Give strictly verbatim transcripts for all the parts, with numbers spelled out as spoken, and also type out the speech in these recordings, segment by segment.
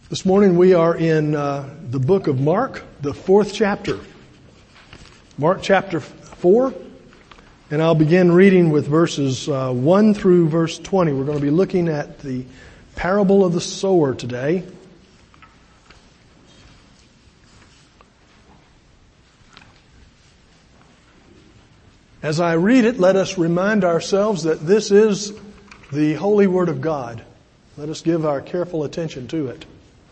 This morning we are in uh, the book of Mark, the fourth chapter. Mark chapter four, and I'll begin reading with verses uh, one through verse twenty. We're going to be looking at the parable of the sower today. As I read it, let us remind ourselves that this is the holy word of God. Let us give our careful attention to it.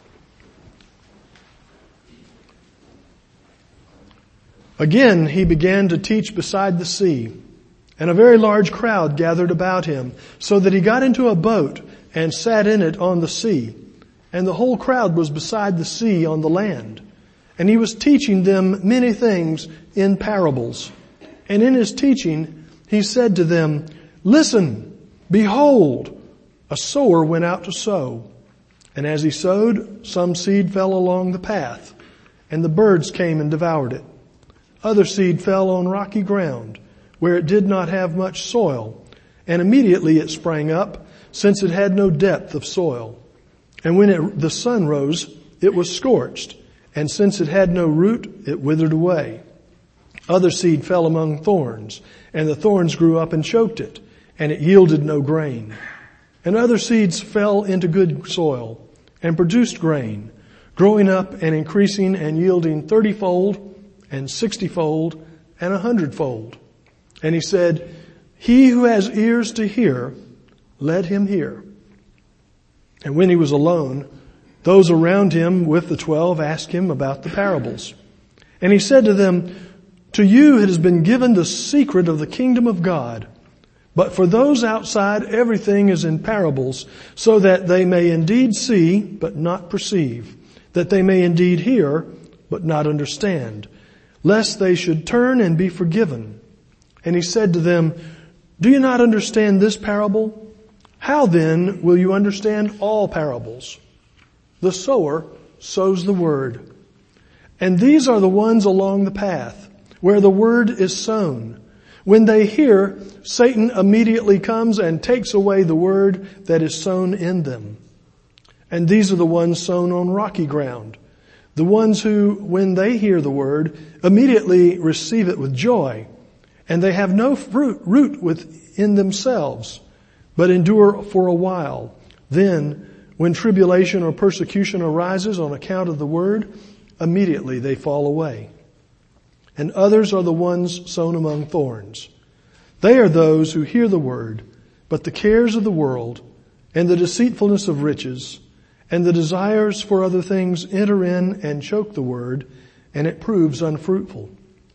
Again, he began to teach beside the sea, and a very large crowd gathered about him, so that he got into a boat and sat in it on the sea. And the whole crowd was beside the sea on the land. And he was teaching them many things in parables. And in his teaching, he said to them, "Listen, behold, a sower went out to sow. And as he sowed, some seed fell along the path, and the birds came and devoured it. Other seed fell on rocky ground, where it did not have much soil, and immediately it sprang up, since it had no depth of soil. And when it, the sun rose, it was scorched, and since it had no root, it withered away. Other seed fell among thorns, and the thorns grew up and choked it, and it yielded no grain. And other seeds fell into good soil, and produced grain, growing up and increasing and yielding thirtyfold, and sixtyfold, and a hundredfold." And he said, "He who has ears to hear, let him hear." And when he was alone, those around him with the twelve asked him about the parables. And he said to them, "To you it has been given the secret of the kingdom of God. But for those outside, everything is in parables, so that they may indeed see, but not perceive, that they may indeed hear, but not understand, lest they should turn and be forgiven." And he said to them, "Do you not understand this parable? How then will you understand all parables? The sower sows the word. And these are the ones along the path, where the word is sown. When they hear, Satan immediately comes and takes away the word that is sown in them. And these are the ones sown on rocky ground, the ones who, when they hear the word, immediately receive it with joy, and they have no fruit, root within themselves, but endure for a while. Then, when tribulation or persecution arises on account of the word, immediately they fall away. And others are the ones sown among thorns. They are those who hear the word, but the cares of the world, and the deceitfulness of riches, and the desires for other things enter in and choke the word, and it proves unfruitful.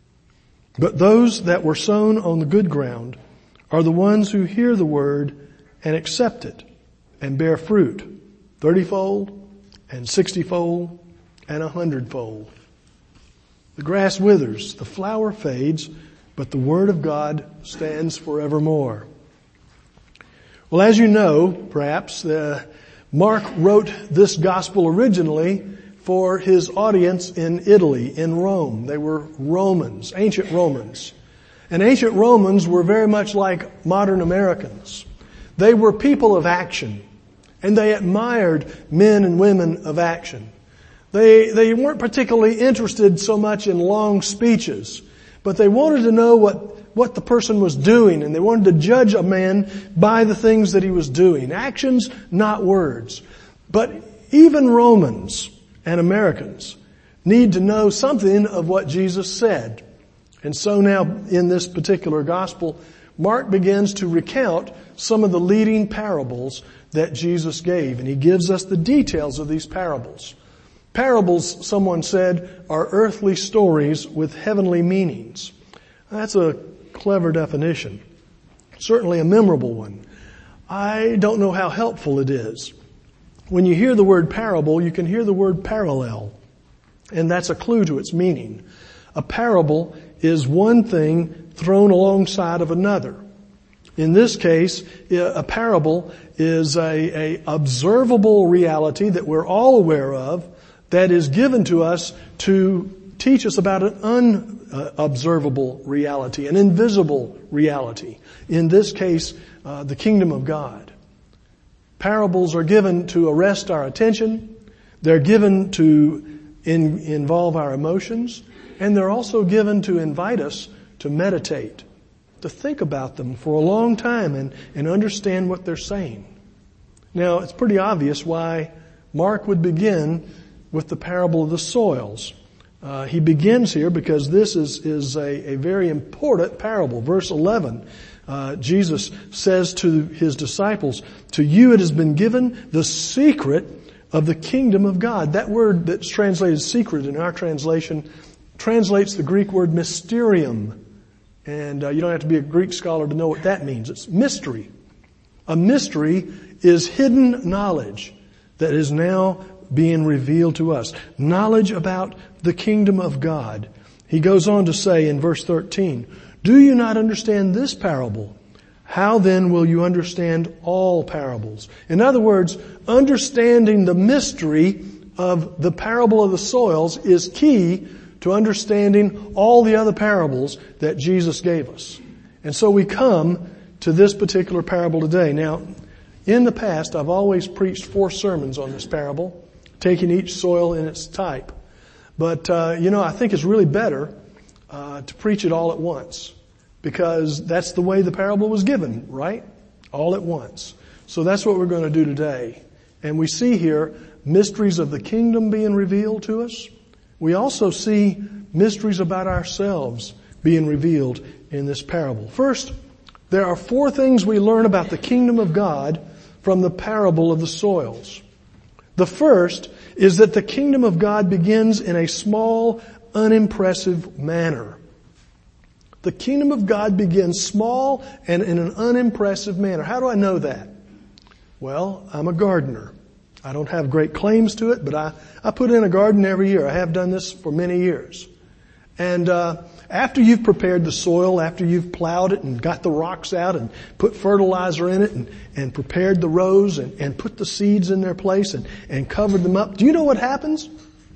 But those that were sown on the good ground are the ones who hear the word and accept it and bear fruit, thirtyfold and sixtyfold and a hundredfold." The grass withers, the flower fades, but the word of God stands forevermore. Well, as you know, perhaps, uh, Mark wrote this gospel originally for his audience in Italy, in Rome. They were Romans, ancient Romans. And ancient Romans were very much like modern Americans. They were people of action, and they admired men and women of action. They, they weren't particularly interested so much in long speeches, but they wanted to know what, what the person was doing, and they wanted to judge a man by the things that he was doing. Actions, not words. But even Romans and Americans need to know something of what Jesus said. And so now in this particular gospel, Mark begins to recount some of the leading parables that Jesus gave, and he gives us the details of these parables. Parables, someone said, are earthly stories with heavenly meanings. That's a clever definition. Certainly a memorable one. I don't know how helpful it is. When you hear the word parable, you can hear the word parallel, and that's a clue to its meaning. A parable is one thing thrown alongside of another. In this case, a parable is a, a observable reality that we're all aware of, that is given to us to teach us about an unobservable reality, an invisible reality. In this case, uh, the kingdom of God. Parables are given to arrest our attention. They're given to in, involve our emotions, and they're also given to invite us to meditate, to think about them for a long time and, and understand what they're saying. Now, it's pretty obvious why Mark would begin with the parable of the soils. Uh, he begins here because this is, is a, a very important parable. Verse eleven, uh, Jesus says to his disciples, "To you it has been given the secret of the kingdom of God." That word that's translated secret in our translation translates the Greek word mysterium. And uh, you don't have to be a Greek scholar to know what that means. It's mystery. A mystery is hidden knowledge that is now being revealed to us. Knowledge about the kingdom of God. He goes on to say in verse thirteen, "Do you not understand this parable? How then will you understand all parables?" In other words, understanding the mystery of the parable of the soils is key to understanding all the other parables that Jesus gave us. And so we come to this particular parable today. Now, in the past, I've always preached four sermons on this parable, taking each soil in its type. But, uh, you know, I think it's really better uh, to preach it all at once, because that's the way the parable was given, right? All at once. So that's what we're going to do today. And we see here mysteries of the kingdom being revealed to us. We also see mysteries about ourselves being revealed in this parable. First, there are four things we learn about the kingdom of God from the parable of the soils. The first is that the kingdom of God begins in a small, unimpressive manner. The kingdom of God begins small and in an unimpressive manner. How do I know that? Well, I'm a gardener. I don't have great claims to it, but I, I put in a garden every year. I have done this for many years. And uh after you've prepared the soil, after you've plowed it and got the rocks out and put fertilizer in it and, and prepared the rows and, and put the seeds in their place and, and covered them up, do you know what happens?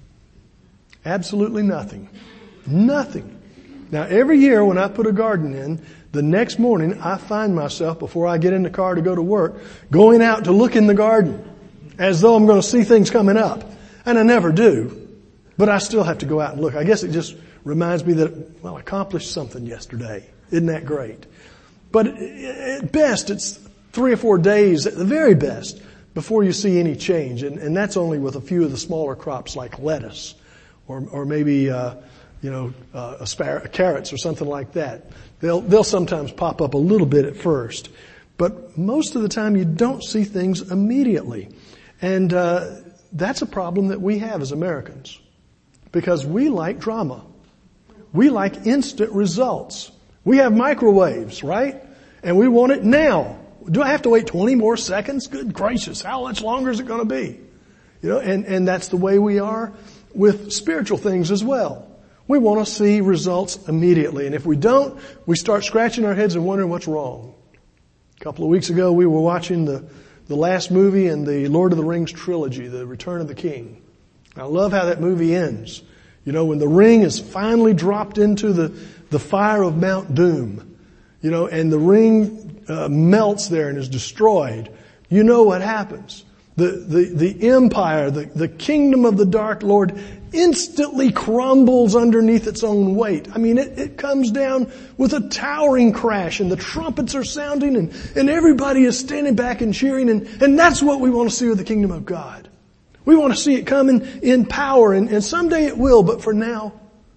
Absolutely nothing. Nothing. Now, every year when I put a garden in, the next morning I find myself, before I get in the car to go to work, going out to look in the garden as though I'm going to see things coming up. And I never do. But I still have to go out and look. I guess it just reminds me that, well, I accomplished something yesterday. Isn't that great? But at best, it's three or four days at the very best before you see any change. And, and that's only with a few of the smaller crops like lettuce or, or maybe, uh, you know, uh, aspar- carrots or something like that. They'll, they'll sometimes pop up a little bit at first. But most of the time you don't see things immediately. And, uh, that's a problem that we have as Americans. Because we like drama. We like instant results. We have microwaves, right? And we want it now. Do I have to wait twenty more seconds? Good gracious, how much longer is it going to be? You know, and, and that's the way we are with spiritual things as well. We want to see results immediately. And if we don't, we start scratching our heads and wondering what's wrong. A couple of weeks ago, we were watching the, the last movie in the Lord of the Rings trilogy, The Return of the King. I love how that movie ends. You know, when the ring is finally dropped into the, the fire of Mount Doom, you know, and the ring uh, melts there and is destroyed, you know what happens. The, the, the empire, the, the kingdom of the Dark Lord instantly crumbles underneath its own weight. I mean, it, it comes down with a towering crash and the trumpets are sounding and, and everybody is standing back and cheering, and, and that's what we want to see with the kingdom of God. We want to see it come in, in power, and, and someday it will, but for now,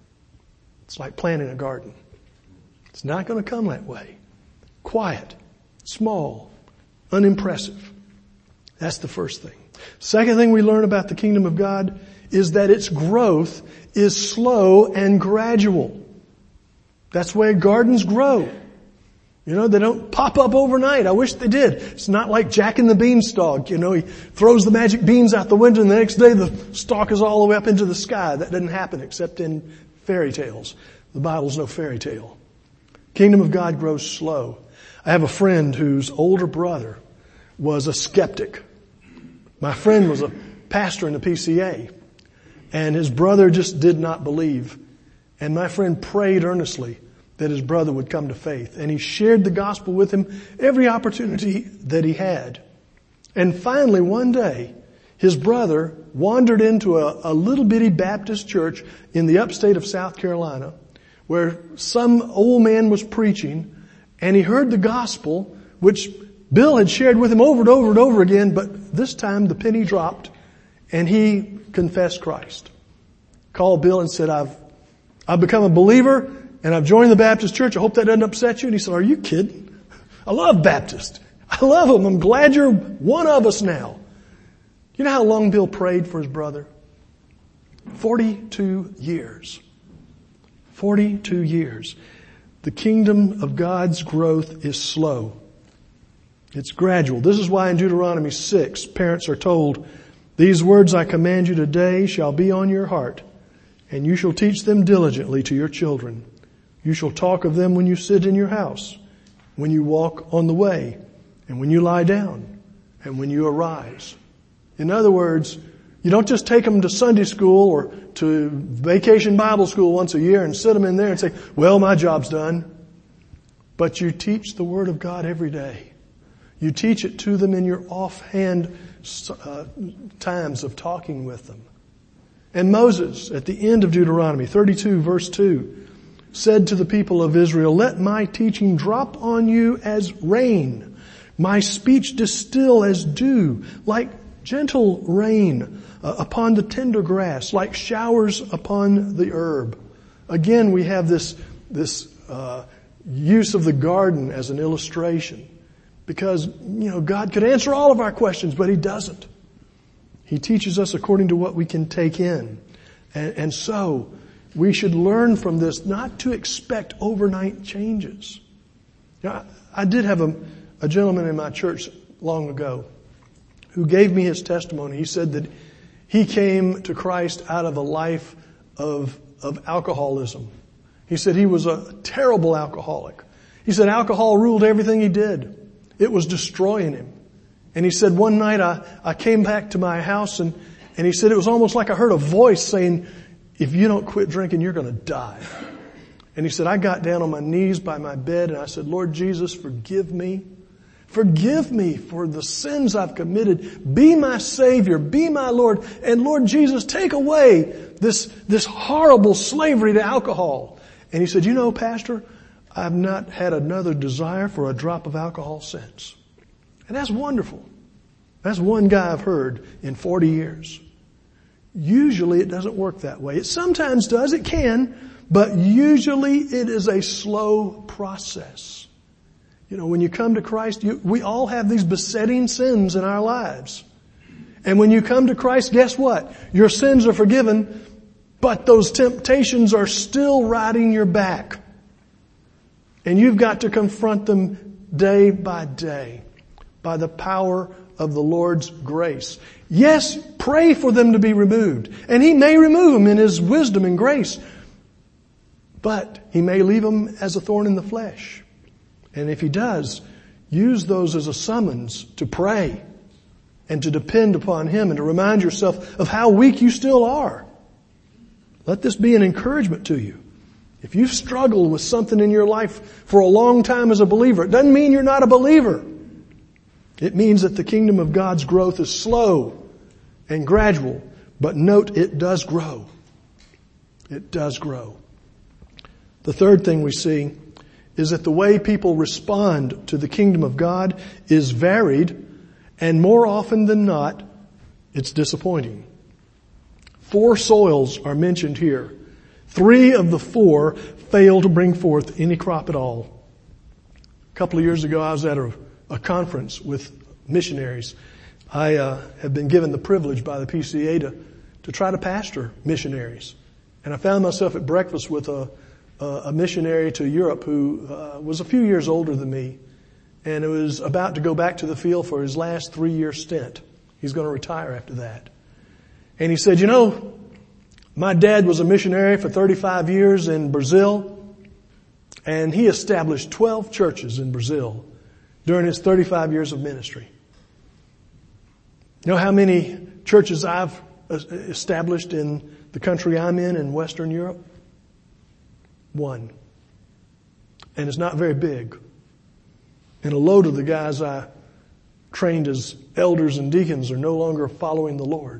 it's like planting a garden. It's not going to come that way. Quiet, small, unimpressive. That's the first thing. Second thing we learn about the kingdom of God is that its growth is slow and gradual. That's the way gardens grow. You know, they don't pop up overnight. I wish they did. It's not like Jack and the Beanstalk. You know, he throws the magic beans out the window and the next day the stalk is all the way up into the sky. That doesn't happen except in fairy tales. The Bible's no fairy tale. Kingdom of God grows slow. I have a friend whose older brother was a skeptic. My friend was a pastor in the P C A, and his brother just did not believe. And my friend prayed earnestly that his brother would come to faith. And he shared the gospel with him every opportunity that he had. And finally, one day, his brother wandered into a, a little bitty Baptist church in the upstate of South Carolina where some old man was preaching, and he heard the gospel, which Bill had shared with him over and over and over again, but this time the penny dropped and he confessed Christ. Called Bill and said, I've, I've become a believer and I've joined the Baptist church. I hope that doesn't upset you. And he said, are you kidding? I love Baptist. I love them. I'm glad you're one of us now. You know how long Bill prayed for his brother? Forty-two years. Forty-two years. The kingdom of God's growth is slow. It's gradual. This is why in Deuteronomy six, parents are told, these words I command you today shall be on your heart, and you shall teach them diligently to your children. You shall talk of them when you sit in your house, when you walk on the way, and when you lie down, and when you arise. In other words, you don't just take them to Sunday school or to vacation Bible school once a year and sit them in there and say, well, my job's done. But you teach the Word of God every day. You teach it to them in your offhand uh, times of talking with them. And Moses, at the end of Deuteronomy thirty-two, verse two, said to the people of Israel, let my teaching drop on you as rain, my speech distill as dew, like gentle rain uh, upon the tender grass, like showers upon the herb. Again, we have this, this uh, use of the garden as an illustration. Because, you know, God could answer all of our questions, but He doesn't. He teaches us according to what we can take in. And, and so, we should learn from this not to expect overnight changes. You know, I, I did have a, a gentleman in my church long ago who gave me his testimony. He said that he came to Christ out of a life of, of alcoholism. He said he was a terrible alcoholic. He said alcohol ruled everything he did. It was destroying him. And he said one night I, I came back to my house and, and he said it was almost like I heard a voice saying, if you don't quit drinking, you're going to die. And he said, I got down on my knees by my bed and I said, Lord Jesus, forgive me. Forgive me for the sins I've committed. Be my Savior. Be my Lord. And Lord Jesus, take away this, this horrible slavery to alcohol. And he said, you know, Pastor, I've not had another desire for a drop of alcohol since. And that's wonderful. That's one guy I've heard in forty years. Usually it doesn't work that way. It sometimes does, it can, but usually it is a slow process. You know, when you come to Christ, you, we all have these besetting sins in our lives. And when you come to Christ, guess what? Your sins are forgiven, but those temptations are still riding your back. And you've got to confront them day by day by the power of the Lord's grace. Yes, pray for them to be removed. And He may remove them in His wisdom and grace. But He may leave them as a thorn in the flesh. And if He does, use those as a summons to pray and to depend upon Him and to remind yourself of how weak you still are. Let this be an encouragement to you. If you've struggled with something in your life for a long time as a believer, it doesn't mean you're not a believer. It means that the kingdom of God's growth is slow and gradual. But note, it does grow. It does grow. The third thing we see is that the way people respond to the kingdom of God is varied, and more often than not, it's disappointing. Four soils are mentioned here. Three of the four fail to bring forth any crop at all. A couple of years ago, I was at a, a conference with missionaries. I uh, have been given the privilege by the P C A to, to try to pastor missionaries. And I found myself at breakfast with a, a, a missionary to Europe who uh, was a few years older than me, and it was about to go back to the field for his last three-year stint. He's going to retire after that. And he said, you know, my dad was a missionary for thirty-five years in Brazil, and he established twelve churches in Brazil during his thirty-five years of ministry. You know how many churches I've established in the country I'm in, in Western Europe? One. And it's not very big. And a load of the guys I trained as elders and deacons are no longer following the Lord.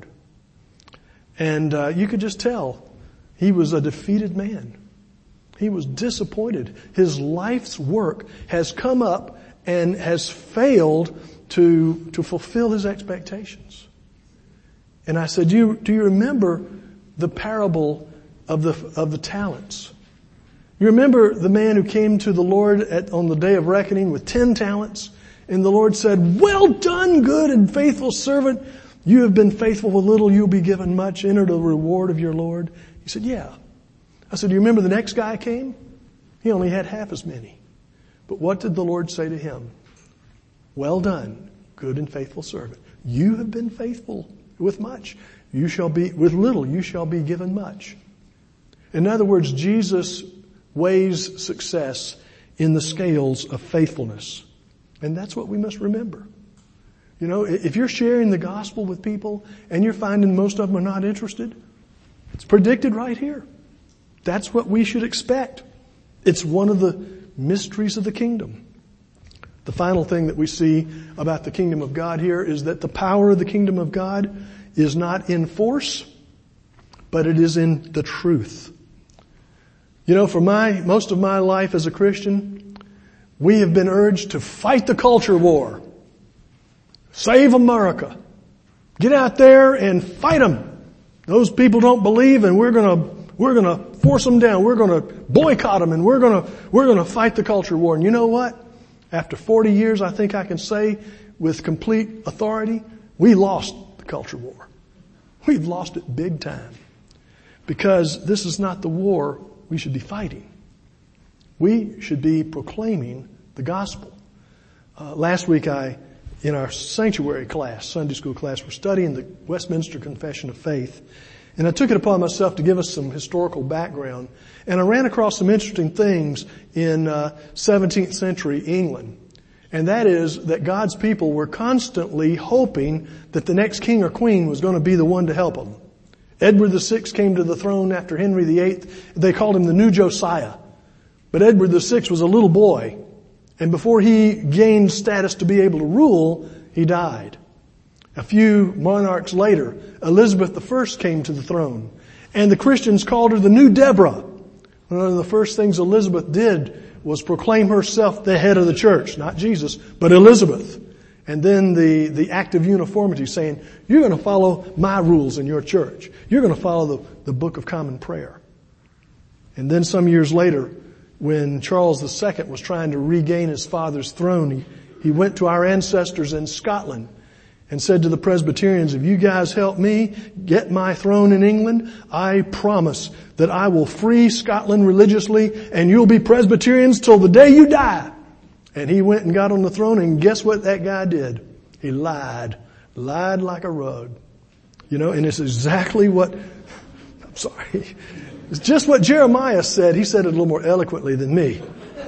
And uh, you could just tell he was a defeated man. He was disappointed. His life's work has come up and has failed to, to fulfill his expectations. And I said, do you, do you remember the parable of the, of the talents? You remember the man who came to the Lord at, on the day of reckoning with ten talents? And the Lord said, well done, good and faithful servant. You have been faithful with little, you'll be given much. Enter the reward of your Lord. He said, yeah. I said, do you remember the next guy came? He only had half as many. But what did the Lord say to him? Well done, good and faithful servant. You have been faithful with much. You shall be, with little, you shall be given much. In other words, Jesus weighs success in the scales of faithfulness. And that's what we must remember. You know, if you're sharing the gospel with people and you're finding most of them are not interested, it's predicted right here. That's what we should expect. It's one of the mysteries of the kingdom. The final thing that we see about the kingdom of God here is that the power of the kingdom of God is not in force, but it is in the truth. You know, for my, most of my life as a Christian, we have been urged to fight the culture war. Save America. Get out there and fight them. Those people don't believe and we're gonna, we're gonna force them down. We're gonna boycott them and we're gonna, we're gonna fight the culture war. And you know what? After forty years, I think I can say with complete authority, we lost the culture war. We've lost it big time. Because this is not the war we should be fighting. We should be proclaiming the gospel. Uh, last week I, in our sanctuary class, Sunday school class, we're studying the Westminster Confession of Faith. And I took it upon myself to give us some historical background. And I ran across some interesting things in uh, seventeenth century England. And that is that God's people were constantly hoping that the next king or queen was going to be the one to help them. Edward the Sixth came to the throne after Henry the Eighth. They called him the new Josiah. But Edward the Sixth was a little boy. And before he gained status to be able to rule, he died. A few monarchs later, Elizabeth the First came to the throne. And the Christians called her the new Deborah. One of the first things Elizabeth did was proclaim herself the head of the church. Not Jesus, but Elizabeth. And then the, the act of uniformity saying, you're going to follow my rules in your church. You're going to follow the, the Book of Common Prayer. And then some years later, when Charles the Second was trying to regain his father's throne, he, he went to our ancestors in Scotland and said to the Presbyterians, if you guys help me get my throne in England, I promise that I will free Scotland religiously and you'll be Presbyterians till the day you die. And he went and got on the throne, and guess what that guy did? He lied. Lied like a rug. You know, and it's exactly what, I'm sorry, it's just what Jeremiah said. He said it a little more eloquently than me.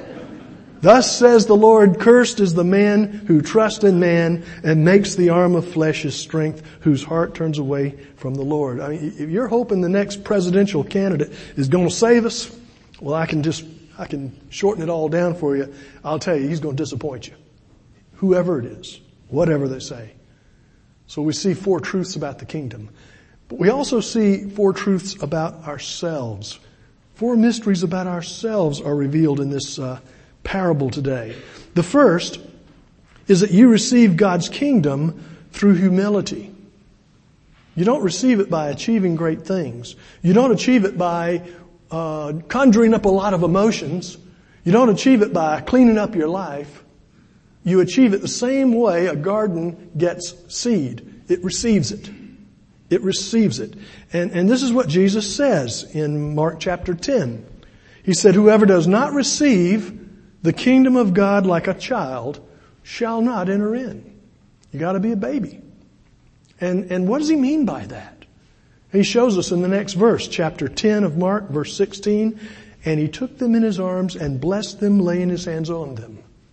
Thus says the Lord, cursed is the man who trusts in man and makes the arm of flesh his strength, whose heart turns away from the Lord. I mean, if you're hoping the next presidential candidate is going to save us, well, I can just, I can shorten it all down for you. I'll tell you, he's going to disappoint you. Whoever it is, whatever they say. So we see four truths about the kingdom. But we also see four truths about ourselves. Four mysteries about ourselves are revealed in this uh, parable today. The first is that you receive God's kingdom through humility. You don't receive it by achieving great things. You don't achieve it by uh, conjuring up a lot of emotions. You don't achieve it by cleaning up your life. You achieve it the same way a garden gets seed. It receives it. It receives it. And, and this is what Jesus says in Mark chapter ten. He said, whoever does not receive the kingdom of God like a child shall not enter in. You got to be a baby. And, and what does he mean by that? He shows us in the next verse, chapter ten of Mark, verse sixteen. And he took them in his arms and blessed them, laying his hands on them.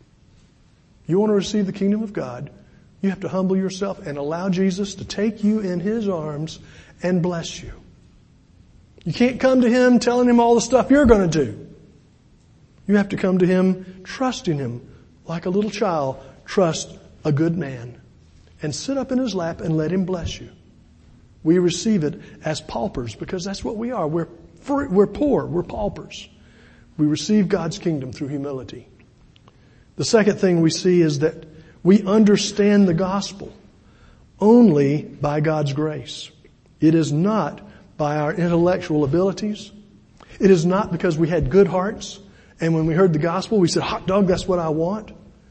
You want to receive the kingdom of God, you have to humble yourself and allow Jesus to take you in his arms and bless you. You can't come to him telling him all the stuff you're going to do. You have to come to him trusting him like a little child trusts a good man, and sit up in his lap and let him bless you. We receive it as paupers because that's what we are. We're free, we're poor. We're paupers. We receive God's kingdom through humility. The second thing we see is that we understand the gospel only by God's grace. It is not by our intellectual abilities. It is not because we had good hearts and when we heard the gospel we said, hot dog, that's what I want.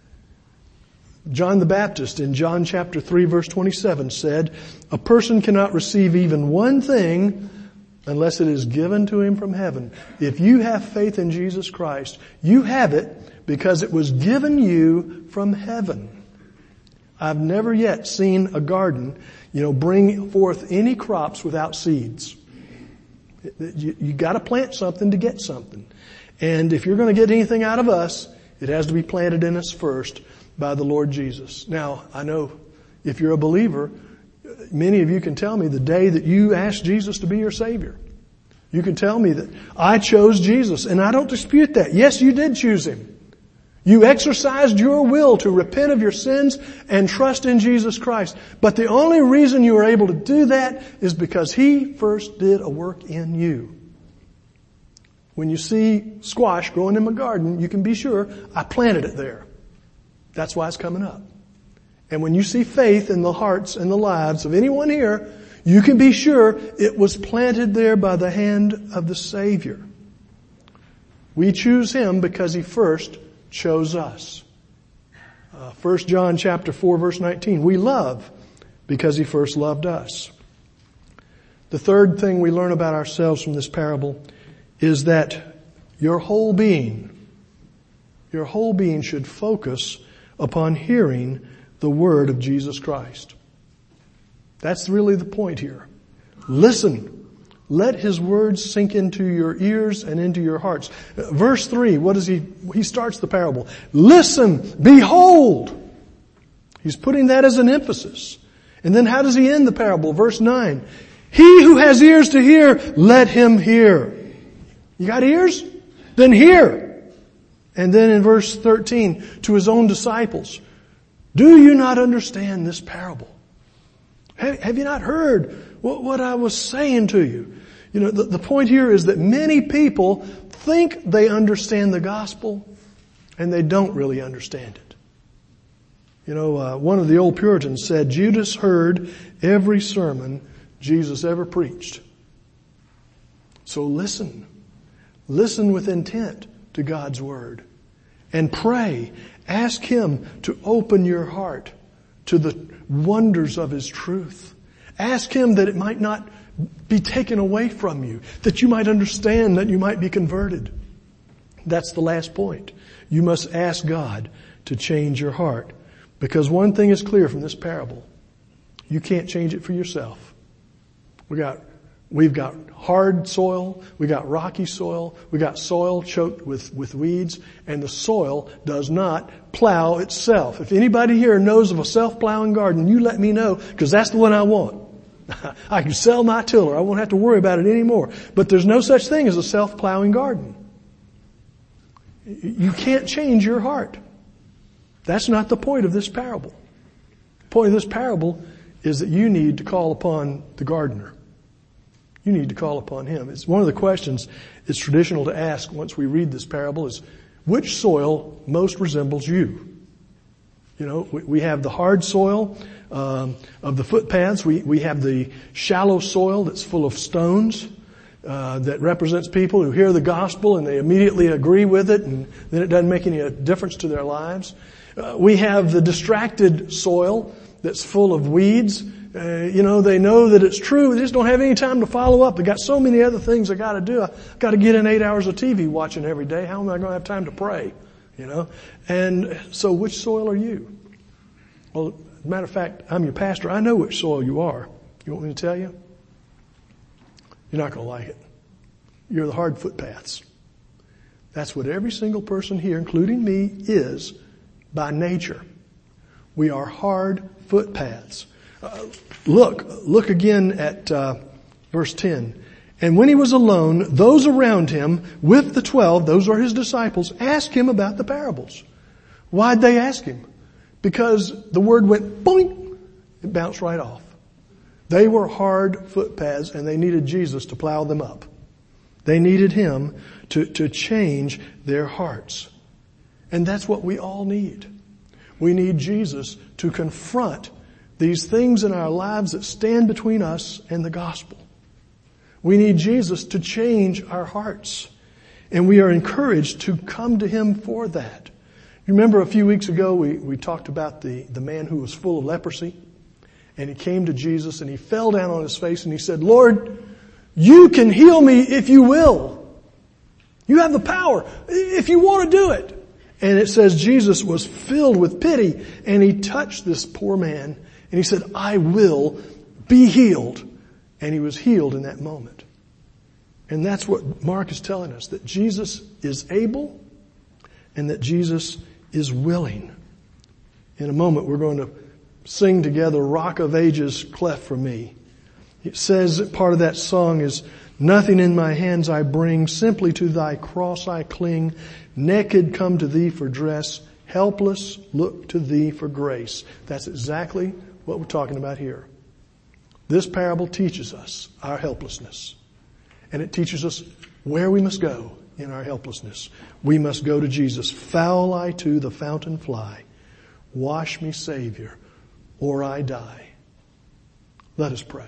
John the Baptist in John chapter three verse twenty-seven said, a person cannot receive even one thing unless it is given to him from heaven. If you have faith in Jesus Christ, you have it because it was given you from heaven. I've never yet seen a garden, you know, bring forth any crops without seeds. You, you got to plant something to get something. And if you're going to get anything out of us, it has to be planted in us first by the Lord Jesus. Now, I know if you're a believer, many of you can tell me the day that you asked Jesus to be your Savior. You can tell me that I chose Jesus, and I don't dispute that. Yes, you did choose Him. You exercised your will to repent of your sins and trust in Jesus Christ. But the only reason you were able to do that is because He first did a work in you. When you see squash growing in my garden, you can be sure I planted it there. That's why it's coming up. And when you see faith in the hearts and the lives of anyone here, you can be sure it was planted there by the hand of the Savior. We choose Him because He first chose us. Uh, First John chapter four verse nineteen. We love because He first loved us. The third thing we learn about ourselves from this parable is that your whole being, your whole being should focus upon hearing the word of Jesus Christ. That's really the point here. Listen. Let His words sink into your ears and into your hearts. Verse three, what does he, he starts the parable. Listen, behold. He's putting that as an emphasis. And then how does he end the parable? Verse nine, he who has ears to hear, let him hear. You got ears? Then hear. And then in verse thirteen, to His own disciples, do you not understand this parable? Have, have you not heard what, what I was saying to you? You know, the, the point here is that many people think they understand the gospel and they don't really understand it. You know, uh, one of the old Puritans said, Judas heard every sermon Jesus ever preached. So listen. Listen with intent to God's word. And pray. Ask Him to open your heart to the wonders of His truth. Ask Him that it might not be taken away from you, that you might understand, that you might be converted. That's the last point. You must ask God to change your heart. Because one thing is clear from this parable. You can't change it for yourself. We got, we've got hard soil, we got rocky soil, we got soil choked with, with weeds, and the soil does not plow itself. If anybody here knows of a self-plowing garden, you let me know, because that's the one I want. I can sell my tiller. I won't have to worry about it anymore. But there's no such thing as a self-plowing garden. You can't change your heart. That's not the point of this parable. The point of this parable is that you need to call upon the gardener. You need to call upon Him. It's one of the questions it's traditional to ask once we read this parable is, which soil most resembles you? You know, we, we have the hard soil um, of the footpaths. We, we have the shallow soil that's full of stones uh, that represents people who hear the gospel and they immediately agree with it, and then it doesn't make any difference to their lives. Uh, we have the distracted soil that's full of weeds. Uh, you know, they know that it's true. They just don't have any time to follow up. They got so many other things I got to do. I got to get in eight hours of T V watching every day. How am I going to have time to pray? You know, and so which soil are you? Well, as a matter of fact, I'm your pastor. I know which soil you are. You want me to tell you? You're not going to like it. You're the hard footpaths. That's what every single person here, including me, is by nature. We are hard footpaths. Uh, look, look again at uh, verse ten. And when He was alone, those around Him with the twelve, those are His disciples, asked Him about the parables. Why'd they ask Him? because the word went boink, it bounced right off. They were hard footpaths and they needed Jesus to plow them up. They needed Him to, to change their hearts. And that's what we all need. We need Jesus to confront these things in our lives that stand between us and the gospel. We need Jesus to change our hearts. And we are encouraged to come to Him for that. You remember a few weeks ago we, we talked about the, the man who was full of leprosy. And he came to Jesus and he fell down on his face and he said, Lord, you can heal me if you will. You have the power if you want to do it. And it says Jesus was filled with pity and He touched this poor man and He said, I will be healed. And he was healed in that moment. And that's what Mark is telling us, that Jesus is able and that Jesus is willing. In a moment we're going to sing together, Rock of Ages, cleft for me. It says that part of that song is, nothing in my hands I bring, simply to Thy cross I cling. Naked come to Thee for dress, helpless look to Thee for grace. That's exactly what we're talking about here. This parable teaches us our helplessness. And it teaches us where we must go in our helplessness. We must go to Jesus. Foul I to the fountain fly. Wash me, Savior, or I die. Let us pray.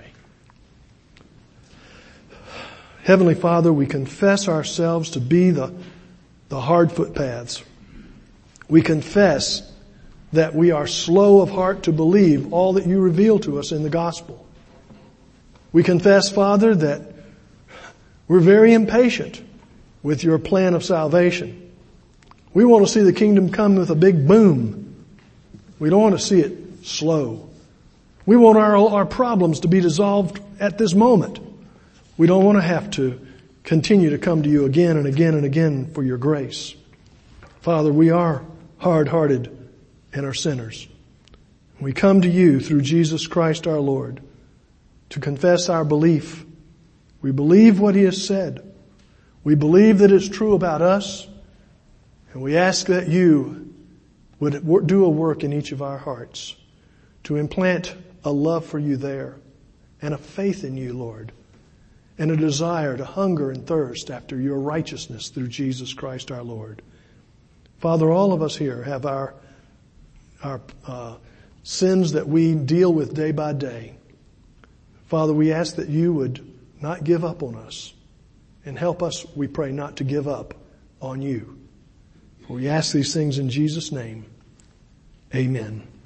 Heavenly Father, we confess ourselves to be the, the hard footpaths. We confess that we are slow of heart to believe all that You reveal to us in the gospel. We confess, Father, that we're very impatient with Your plan of salvation. We want to see the kingdom come with a big boom. We don't want to see it slow. We want our, our problems to be dissolved at this moment. We don't want to have to continue to come to You again and again and again for Your grace. Father, we are hard-hearted and are sinners. We come to You through Jesus Christ our Lord to confess our belief. We believe what He has said. We believe that it's true about us. And we ask that You would do a work in each of our hearts to implant a love for You there and a faith in You, Lord, and a desire to hunger and thirst after Your righteousness through Jesus Christ our Lord. Father, all of us here have our, our uh, sins that we deal with day by day. Father, we ask that You would not give up on us and help us, we pray, not to give up on You. For we ask these things in Jesus' name. Amen.